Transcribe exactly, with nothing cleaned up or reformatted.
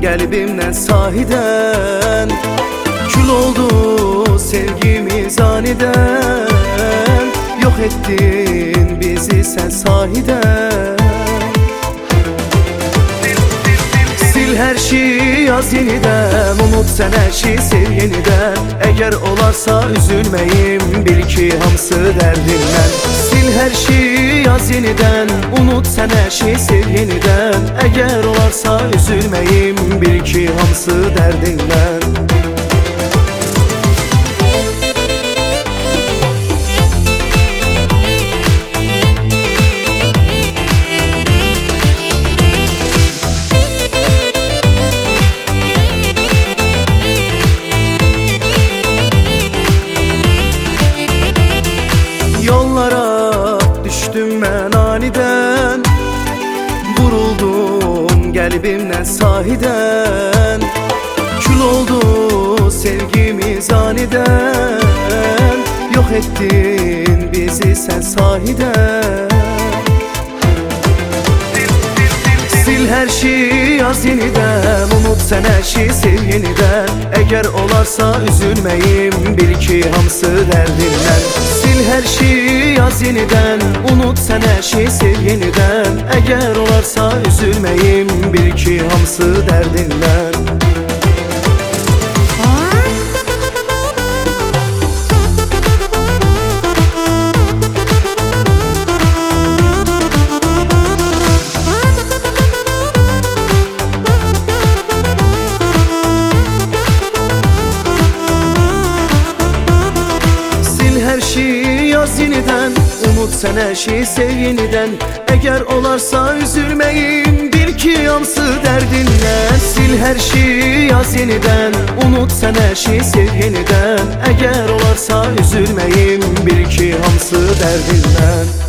qəlbimdən sahiden. Kül oldu sevgimiz aniden. Yok ettin bizi sen sahiden. Sil her şeyi yaz yeniden. Unut sen her şeyi sev yeniden. Eğer olarsa üzülmeyim, bil ki hamısı derdinden. Sil her şeyi yaz yeniden. Unut sen her şeyi sev yeniden. Eğer olarsa üzülmeyim, bil ki hamısı derdinden. Yollara düştüm ben aniden. Vuruldum qəlbimdən sahiden. Kül oldu sevgimiz aniden. Yok ettin bizi sen sahiden. Sil her şeyi yaz yeniden. Unut sen her şeyi sev yeniden. Eğer olarsa üzülmeyim, bil ki hamısı derdinden. Sil her şeyi yaz yeniden. Unut sen her şeyi sev yeniden. Eğer olarsa üzülmeyim, bil ki hamısı derdinden. Her şeyi yaz yeniden. Unut sen her şeyi sev yeniden. Eğer olarsa üzülmeyin, bil ki hamısı derdinden. Sil her şeyi yaz yeniden. Unut sen her şeyi sev yeniden. Eğer olarsa üzülmeyin, bil ki hamısı derdinden.